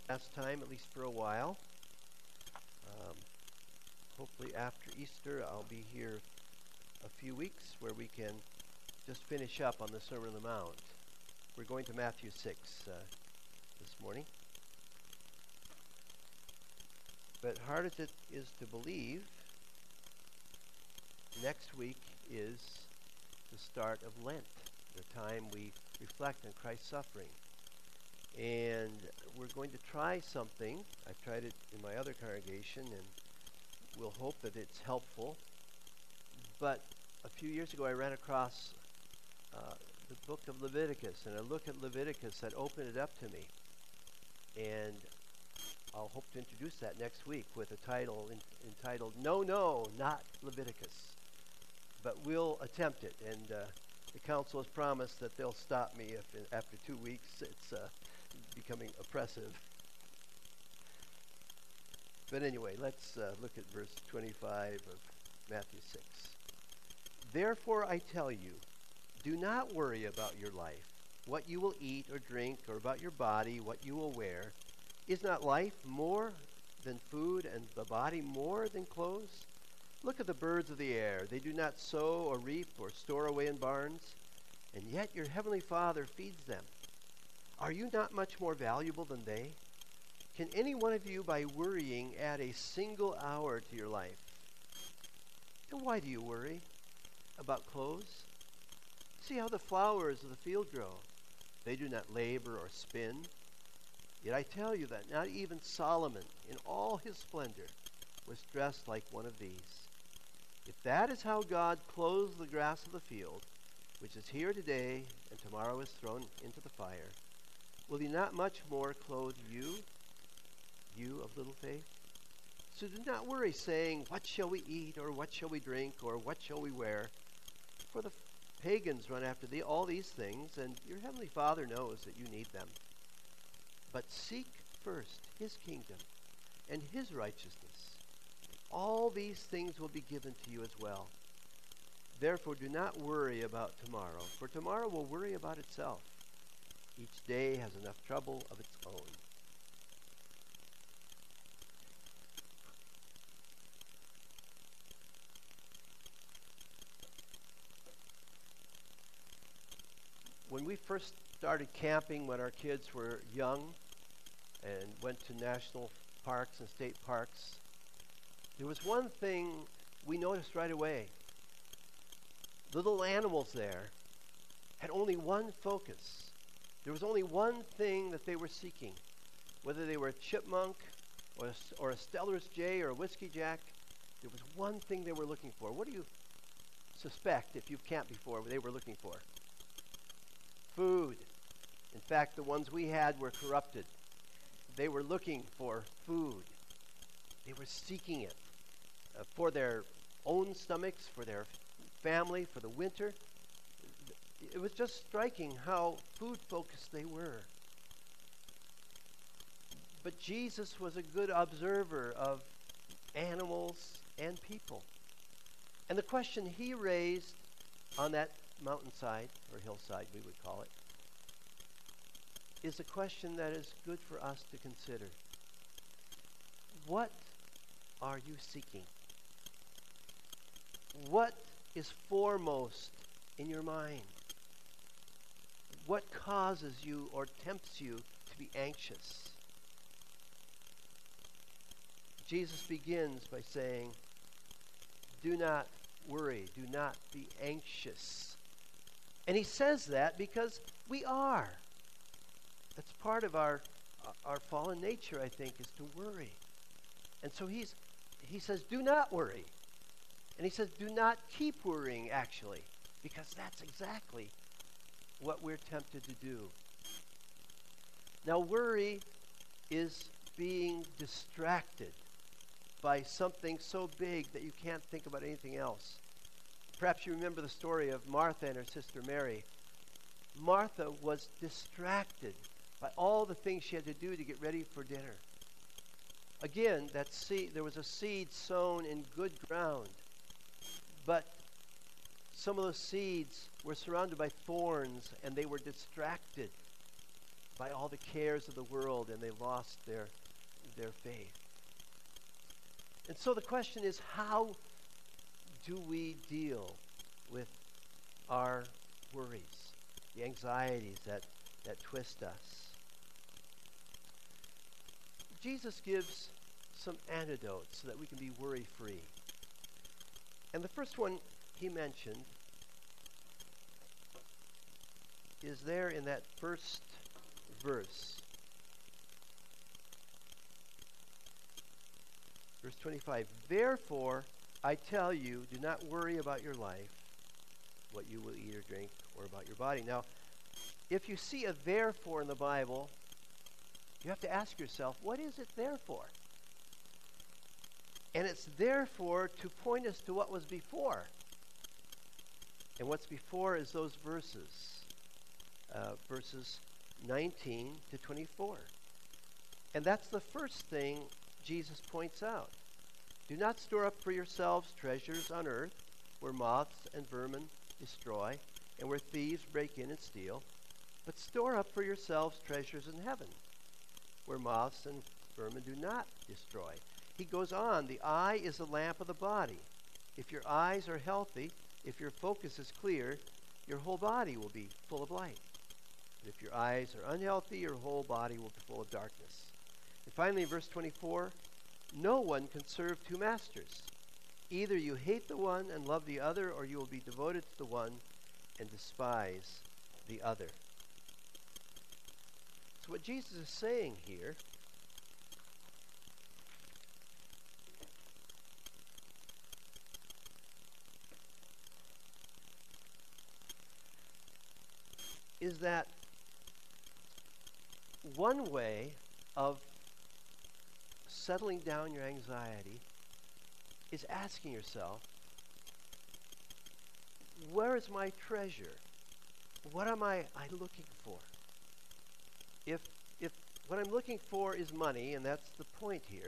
last time, at least for a while. Um, Hopefully after Easter, I'll be here a few weeks where we can just finish up on the Sermon on the Mount. We're going to Matthew 6 this morning. But hard as it is to believe, next week is the start of Lent, the time we reflect on Christ's suffering. And we're going to try something. I've tried it in my other congregation, and we'll hope that it's helpful. But a few years ago, I ran across the book of Leviticus, and a look at Leviticus that opened it up to me. And I'll hope to introduce that next week with a title entitled, No, Not Leviticus. But we'll attempt it, and the council has promised that they'll stop me if after 2 weeks it's becoming oppressive. But anyway, let's look at verse 25 of Matthew 6. Therefore I tell you, do not worry about your life, what you will eat or drink, or about your body, what you will wear. Is not life more than food, and the body more than clothes? Look at the birds of the air. They do not sow or reap or store away in barns, and yet your heavenly Father feeds them. Are you not much more valuable than they? Can any one of you, by worrying, add a single hour to your life? And why do you worry about clothes? See how the flowers of the field grow. They do not labor or spin. Yet I tell you that not even Solomon, in all his splendor, was dressed like one of these. If that is how God clothes the grass of the field, which is here today and tomorrow is thrown into the fire, will he not much more clothe you, you of little faith? So do not worry, saying, what shall we eat, or what shall we drink, or what shall we wear? For the pagans run after all these things, and your heavenly Father knows that you need them. But seek first his kingdom and his righteousness. All these things will be given to you as well. Therefore do not worry about tomorrow, for tomorrow will worry about itself. Each day has enough trouble of its own. When we first started camping when our kids were young and went to national parks and state parks, there was one thing we noticed right away. The little animals there had only one focus. There was only one thing that they were seeking. Whether they were a chipmunk or a Steller's jay or a whiskey jack, there was one thing they were looking for. What do you suspect, if you've camped before, they were looking for? Food. In fact, the ones we had were corrupted. They were looking for food. They were seeking it for their own stomachs, for their family, for the winter. It was just striking how food-focused they were. But Jesus was a good observer of animals and people. And the question he raised on that mountainside, or hillside we would call it, is a question that is good for us to consider. What are you seeking? What is foremost in your mind? What causes you or tempts you to be anxious? Jesus begins by saying, do not worry, do not be anxious. And he says that because we are. That's part of our fallen nature, I think, is to worry. And so he says, do not worry. And he says, do not keep worrying, actually, because that's exactly what we're tempted to do. Now, worry is being distracted by something so big that you can't think about anything else. Perhaps you remember the story of Martha and her sister Mary. Martha was distracted by all the things she had to do to get ready for dinner. Again, there was a seed sown in good ground, but some of those seeds were surrounded by thorns and they were distracted. by all the cares of the world, and they lost their faith. And so the question is, how do we deal with our worries, the anxieties that twist us? Jesus gives some antidotes so that we can be worry-free. And the first one he mentioned is there in that first verse. Verse 25, therefore, I tell you, do not worry about your life, what you will eat or drink, or about your body. Now, if you see a therefore in the Bible, you have to ask yourself, what is it there for? And it's therefore to point us to what was before. And what's before is those verses, verses 19 to 24. And that's the first thing Jesus points out. Do not store up for yourselves treasures on earth, where moths and vermin destroy, and where thieves break in and steal. But store up for yourselves treasures in heaven, where moths and vermin do not destroy. He goes on, the eye is the lamp of the body. If your eyes are healthy, if your focus is clear, your whole body will be full of light. But if your eyes are unhealthy, your whole body will be full of darkness. And finally, in verse 24, no one can serve two masters. Either you hate the one and love the other, or you will be devoted to the one and despise the other. So what Jesus is saying here is that one way of settling down your anxiety is asking yourself, where is my treasure? What am I looking for? If what I'm looking for is money, and that's the point here,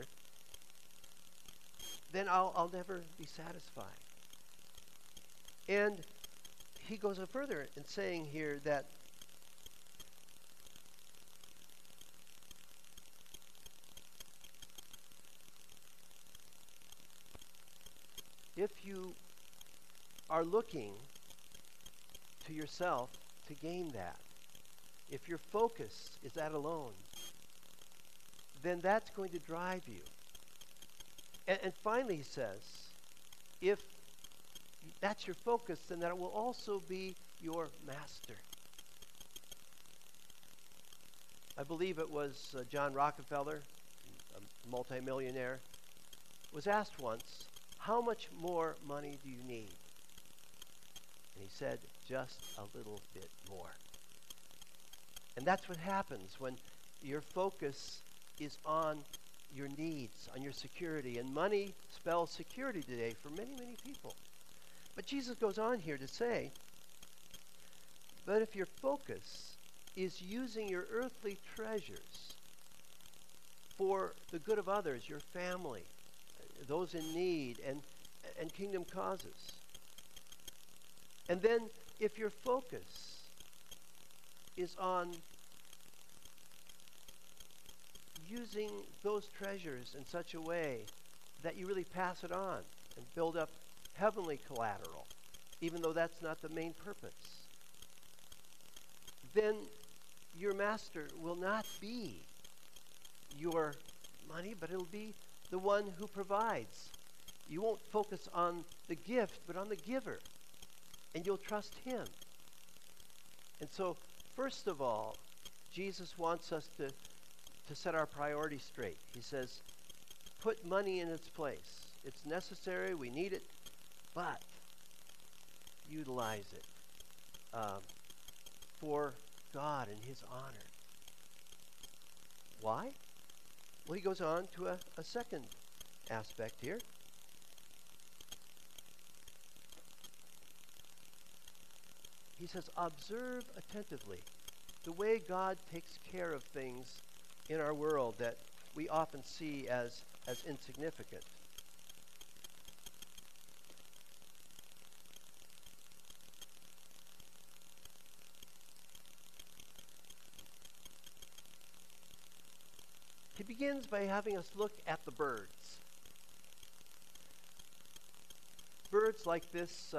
then I'll never be satisfied. And he goes on further in saying here that if you are looking to yourself to gain that, if your focus is that alone, then that's going to drive you. And finally, he says, if that's your focus, then that will also be your master. I believe it was John Rockefeller, a multimillionaire, was asked once, how much more money do you need? And he said, just a little bit more. And that's what happens when your focus is on your needs, on your security. And money spells security today for many, many people. But Jesus goes on here to say, but if your focus is using your earthly treasures for the good of others, your family, those in need, and kingdom causes, and then if your focus is on using those treasures in such a way that you really pass it on and build up heavenly collateral, even though that's not the main purpose, then your master will not be your money, but it'll be the one who provides. You won't focus on the gift, but on the giver, and you'll trust him. And so, first of all, Jesus wants us to set our priorities straight. He says, put money in its place. It's necessary, we need it, but utilize it for God and his honor. Why? Well, he goes on to a second aspect here. He says, observe attentively the way God takes care of things in our world that we often see as insignificant. He begins by having us look at the birds. Birds like this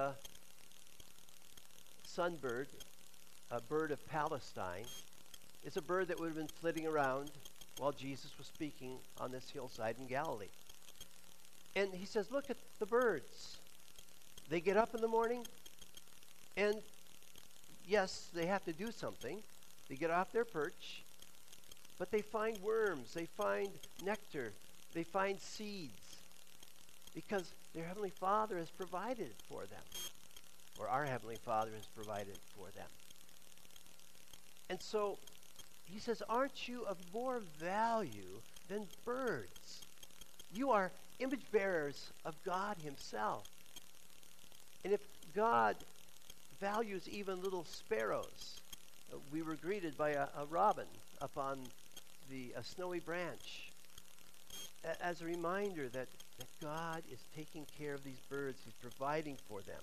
sunbird, a bird of Palestine, is a bird that would have been flitting around while Jesus was speaking on this hillside in Galilee. And he says, look at the birds. They get up in the morning, and yes, they have to do something. They get off their perch, but they find worms, they find nectar, they find seeds, because their Heavenly Father has provided for them, or our Heavenly Father has provided for them. And so he says, aren't you of more value than birds? You are image bearers of God himself. And if God values even little sparrows, we were greeted by a robin up on a snowy branch as a reminder that God is taking care of these birds. He's providing for them.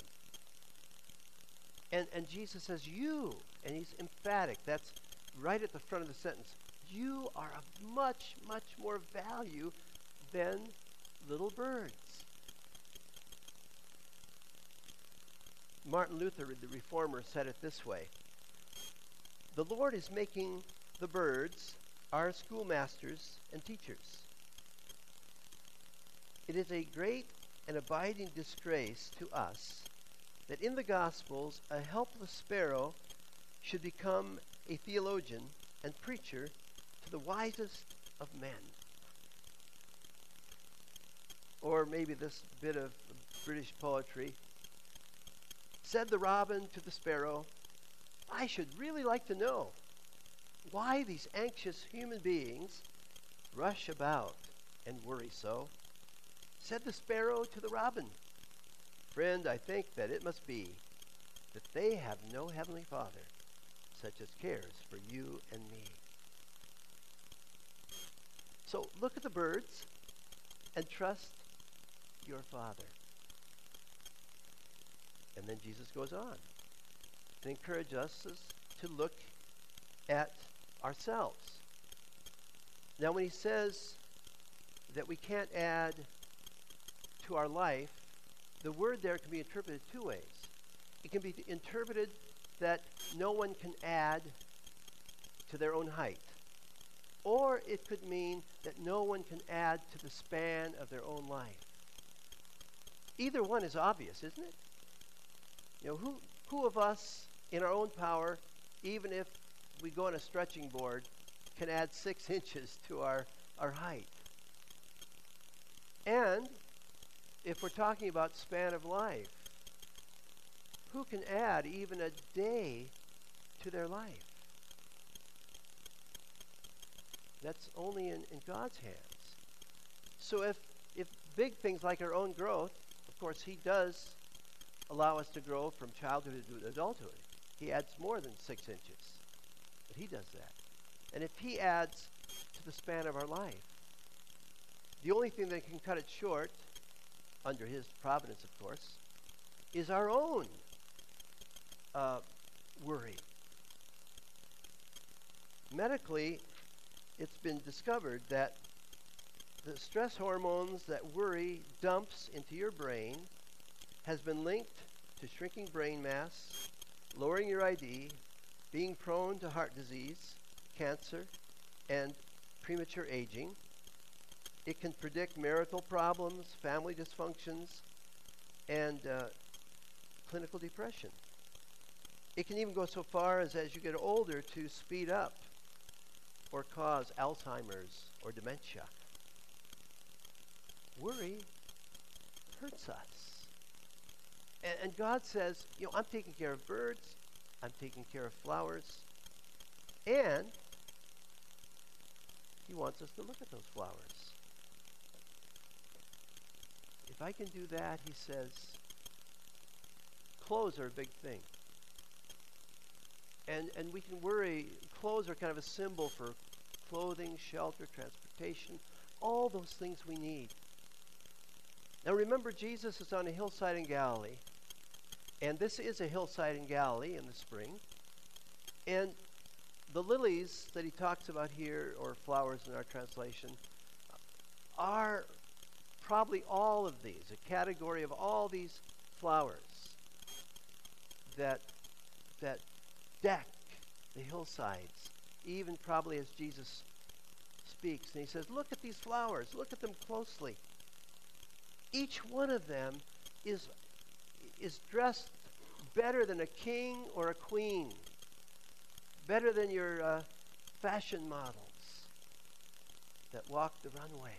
And Jesus says, you, and he's emphatic. That's right at the front of the sentence. You are of much, much more value than little birds. Martin Luther, the reformer, said it this way: the Lord is making the birds our schoolmasters and teachers. It is a great and abiding disgrace to us that in the Gospels a helpless sparrow should become a theologian and preacher to the wisest of men. Or maybe this bit of British poetry. Said the robin to the sparrow, I should really like to know why these anxious human beings rush about and worry so. Said the sparrow to the robin, friend, I think that it must be that they have no heavenly Father such as cares for you and me. So look at the birds and trust your Father. And then Jesus goes on to encourage us to look at ourselves. Now, when he says that we can't add to our life, the word there can be interpreted two ways. It can be interpreted that no one can add to their own height. Or it could mean that no one can add to the span of their own life. Either one is obvious, isn't it? You know, who of us in our own power, even if we go on a stretching board, can add 6 inches to our height? And if we're talking about span of life, who can add even a day to their life? That's only in God's hands. So if big things like our own growth, of course, he does allow us to grow from childhood to adulthood. He adds more than 6 inches. But he does that. And if he adds to the span of our life, the only thing that can cut it short, under his providence, of course, is our own worry. Medically, it's been discovered that the stress hormones that worry dumps into your brain has been linked to shrinking brain mass, lowering your ID, being prone to heart disease, cancer, and premature aging. It can predict marital problems, family dysfunctions, and clinical depression. It can even go so far as you get older, to speed up or cause Alzheimer's or dementia. Worry hurts us. And God says, you know, I'm taking care of birds, I'm taking care of flowers, and he wants us to look at those flowers. If I can do that, he says, clothes are a big thing. And we can worry. Clothes are kind of a symbol for clothing, shelter, transportation, all those things we need. Now remember, Jesus is on a hillside in Galilee. And this is a hillside in Galilee in the spring. And The lilies that he talks about here, or flowers in our translation, are probably all of these, a category of all these flowers that deck the hillsides, even probably as Jesus speaks. And he says, look at these flowers, look at them closely. Each one of them is dressed better than a king or a queen, better than your fashion models that walk the runway.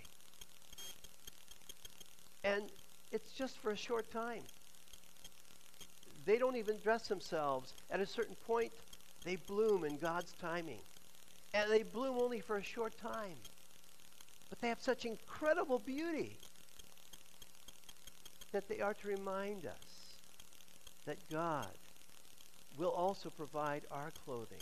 And it's just for a short time. They don't even dress themselves. At a certain point, they bloom in God's timing. And they bloom only for a short time. But they have such incredible beauty that they are to remind us that God will also provide our clothing.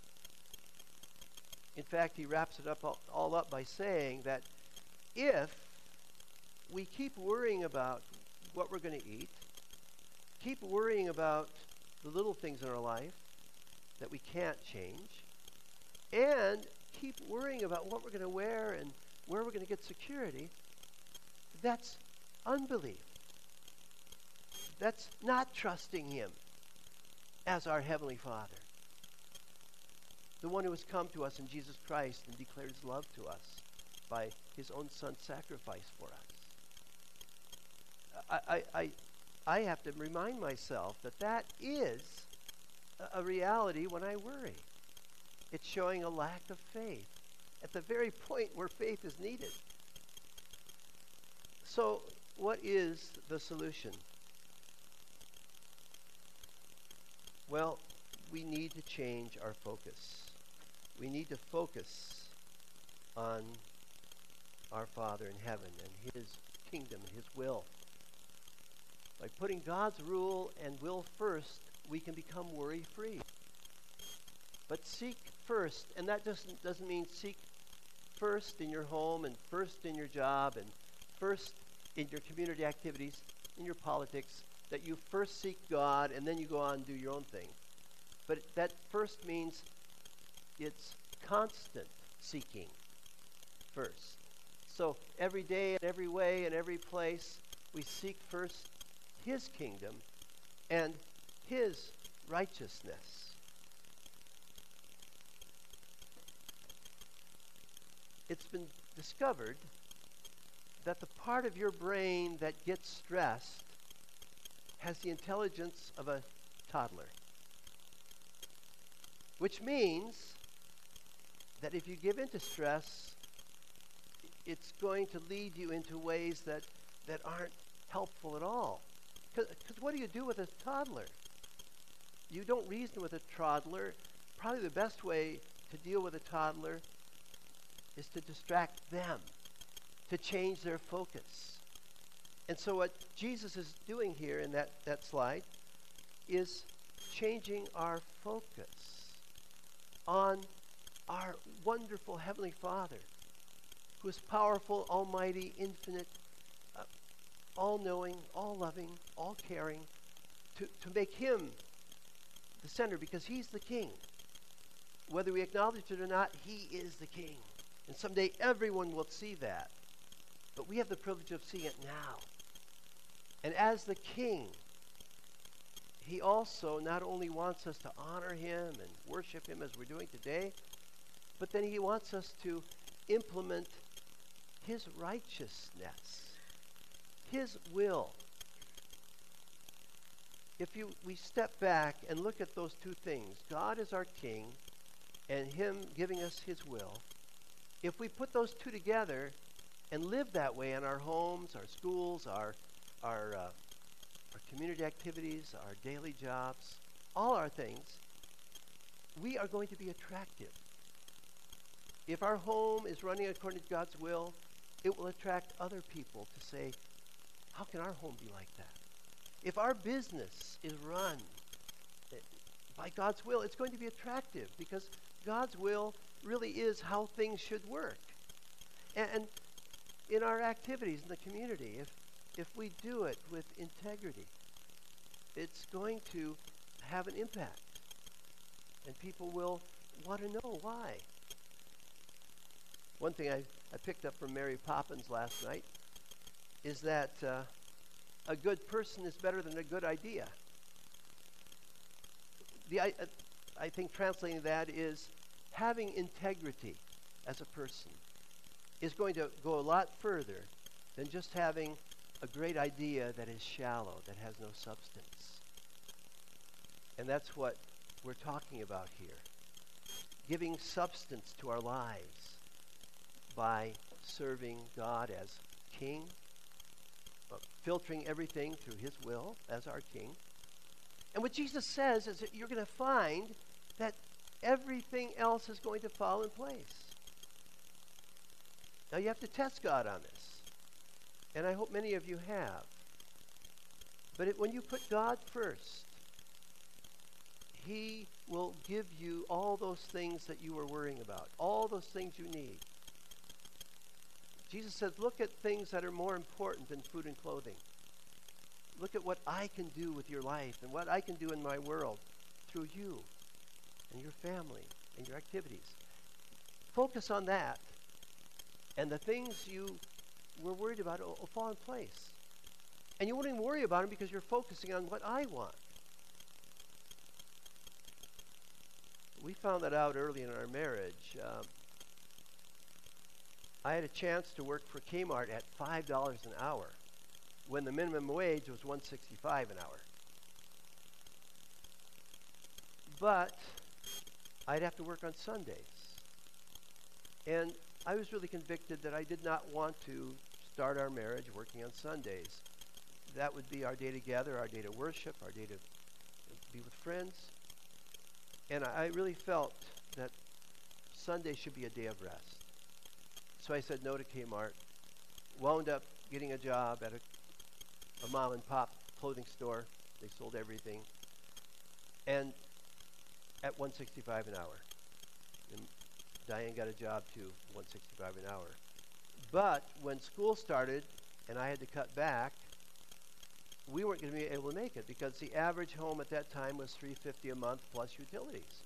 In fact, he wraps it up all up by saying that if we keep worrying about what we're going to eat, keep worrying about the little things in our life that we can't change, and keep worrying about what we're going to wear and where we're going to get security, that's unbelief. That's not trusting him as our Heavenly Father, the one who has come to us in Jesus Christ and declared his love to us by his own Son's sacrifice for us. I have to remind myself that is a reality when I worry. It's showing a lack of faith at the very point where faith is needed. So, what is the solution? Well, we need to change our focus. We need to focus on our Father in heaven and his kingdom and his will. By putting God's rule and will first, we can become worry-free. But seek first, and that doesn't mean seek first in your home and first in your job and first in your community activities, in your politics, that you first seek God and then you go on and do your own thing. But that first means it's constant seeking first. So every day and every way and every place, we seek first his kingdom and his righteousness. It's been discovered that the part of your brain that gets stressed has the intelligence of a toddler. Which means that if you give in to stress, it's going to lead you into ways that aren't helpful at all. Because what do you do with a toddler? You don't reason with a toddler. Probably the best way to deal with a toddler is to distract them, to change their focus. And so what Jesus is doing here in that slide is changing our focus on our wonderful Heavenly Father, who is powerful, almighty, infinite, all-knowing, all-loving, all-caring, to make him the center, because he's the king. Whether we acknowledge it or not, he is the king. And someday everyone will see that. But we have the privilege of seeing it now. And as the king, he also not only wants us to honor him and worship him as we're doing today, but then he wants us to implement his righteousness, his will. If we step back and look at those two things, God is our king and him giving us his will, if we put those two together and live that way in our homes, our schools, our community activities, our daily jobs, all our things, we are going to be attractive. If our home is running according to God's will, it will attract other people to say, how can our home be like that? If our business is run by God's will, it's going to be attractive, because God's will really is how things should work. And in our activities in the community, if we do it with integrity, it's going to have an impact. And people will want to know why. One thing I picked up from Mary Poppins last night is that a good person is better than a good idea. I think translating that is having integrity as a person is going to go a lot further than just having a great idea that is shallow, that has no substance. And that's what we're talking about here. Giving substance to our lives by serving God as King, filtering everything through his will as our King. And what Jesus says is that you're going to find that everything else is going to fall in place. Now you have to test God on this. And I hope many of you have. But when you put God first, he will give you all those things that you were worrying about, all those things you need. Jesus says, look at things that are more important than food and clothing. Look at what I can do with your life and what I can do in my world through you and your family and your activities. Focus on that, and the things you were worried about will fall in place. And you won't even worry about them because you're focusing on what I want. We found that out early in our marriage. I had a chance to work for Kmart at $5 an hour when the minimum wage was $1.65 an hour. But I'd have to work on Sundays. And I was really convicted that I did not want to start our marriage working on Sundays. That would be our day together, our day to worship, our day to be with friends. And I really felt that Sunday should be a day of rest. So I said no to Kmart, wound up getting a job at a mom and pop clothing store. They sold everything. And at $1.65 an hour. And Diane got a job too, $1.65 an hour. But when school started and I had to cut back, we weren't going to be able to make it because the average home at that time was $350 a month plus utilities.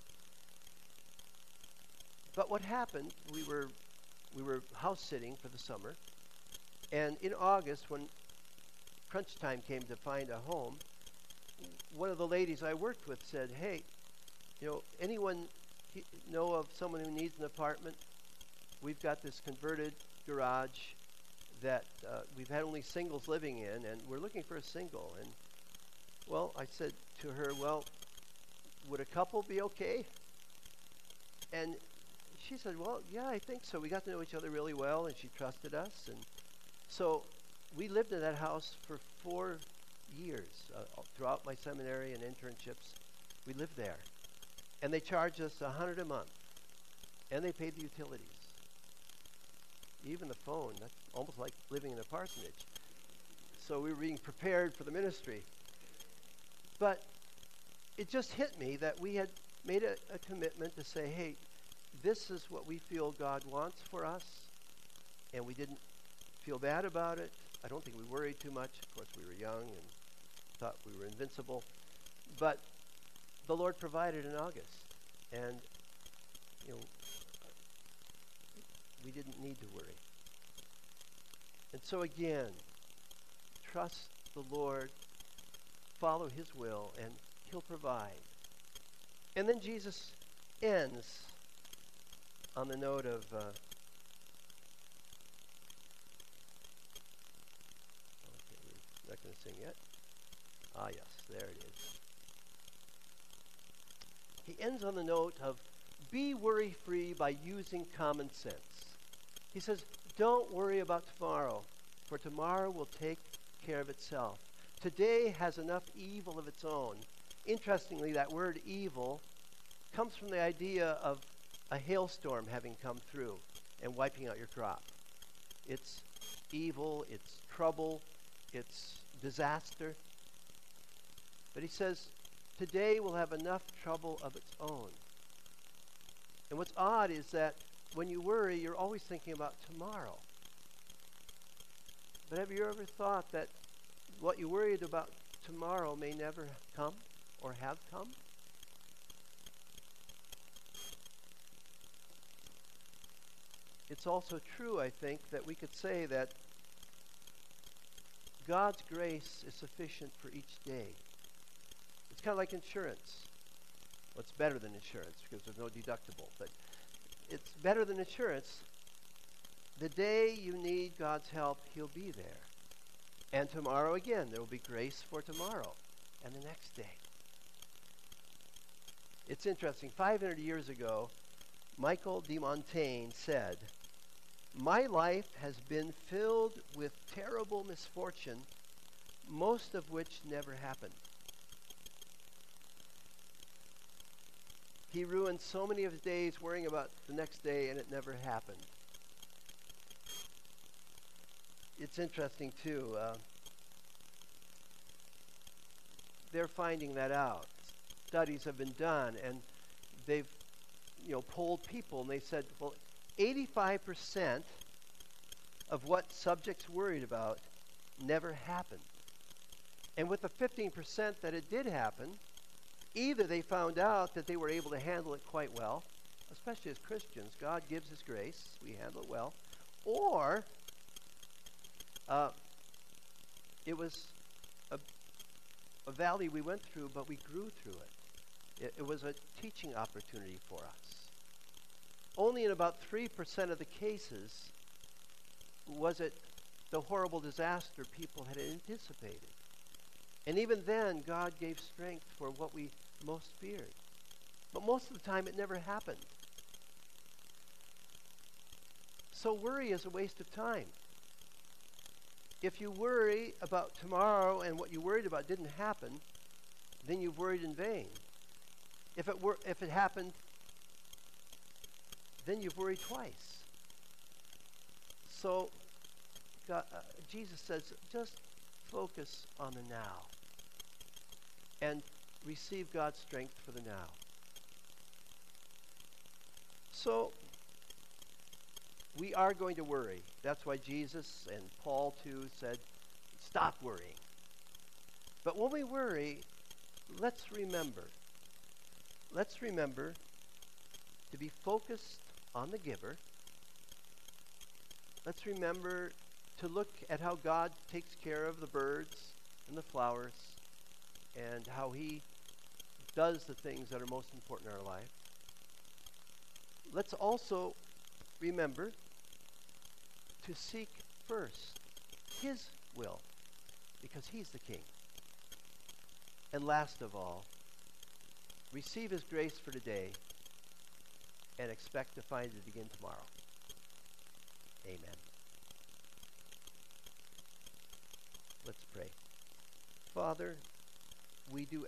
But what happened, we were house sitting for the summer, and in August, when crunch time came to find a home, one of the ladies I worked with said, hey, anyone know of someone who needs an apartment? We've got this converted garage that we've had only singles living in, and we're looking for a single. And, well, I said to her, well, would a couple be okay? And she said, well, yeah, I think so. We got to know each other really well, and she trusted us. And so we lived in that house for 4 years. Throughout my seminary and internships, we lived there. And they charged us $100 a month, and they paid the utilities. Even the phone, that's almost like living in a parsonage. So we were being prepared for the ministry. But it just hit me that we had made a commitment to say, hey, this is what we feel God wants for us, and we didn't feel bad about it. I don't think we worried too much. Of course, we were young and thought we were invincible. But the Lord provided in August, and we didn't need to worry. And so again, trust the Lord, follow his will, and he'll provide. And then Jesus ends on the note of okay, we're not going to sing yet. Ah, yes, there it is. He ends on the note of be worry-free by using common sense. He says, don't worry about tomorrow, for tomorrow will take care of itself. Today has enough evil of its own. Interestingly, that word evil comes from the idea of a hailstorm having come through and wiping out your crop. It's evil, it's trouble, it's disaster. But he says, today will have enough trouble of its own. And what's odd is that when you worry, you're always thinking about tomorrow. But have you ever thought that what you worried about tomorrow may never come or have come? it's also true, I think, that we could say that God's grace is sufficient for each day. It's kind of like insurance. Well, it's better than insurance because there's no deductible, but it's better than insurance. The day you need God's help, He'll be there. And tomorrow again, there will be grace for tomorrow and the next day. It's interesting. 500 years ago, Michael de Montaigne said, "My life has been filled with terrible misfortune, most of which never happened." He ruined so many of his days worrying about the next day, and it never happened. It's interesting, too. They're finding that out. Studies have been done, and they've polled people, and they said, well, 85% of what subjects worried about never happened. And with the 15% that it did happen, either they found out that they were able to handle it quite well, especially as Christians. God gives His grace. We handle it well. Or it was a valley we went through, but we grew through it. It was a teaching opportunity for us. Only in about 3% of the cases was it the horrible disaster people had anticipated. And even then, God gave strength for what we most feared. But most of the time, it never happened. So worry is a waste of time. If you worry about tomorrow and what you worried about didn't happen, then you've worried in vain. If it happened, then you've worried twice. So Jesus says, just focus on the now and receive God's strength for the now. So we are going to worry. That's why Jesus and Paul too said, stop worrying. But when we worry, let's remember to be focused on the giver. Let's remember to look at how God takes care of the birds and the flowers and how He does the things that are most important in our life. Let's also remember to seek first His will, because He's the King. And last of all, receive His grace for today and expect to find it again tomorrow. Amen. Let's pray. Father, we do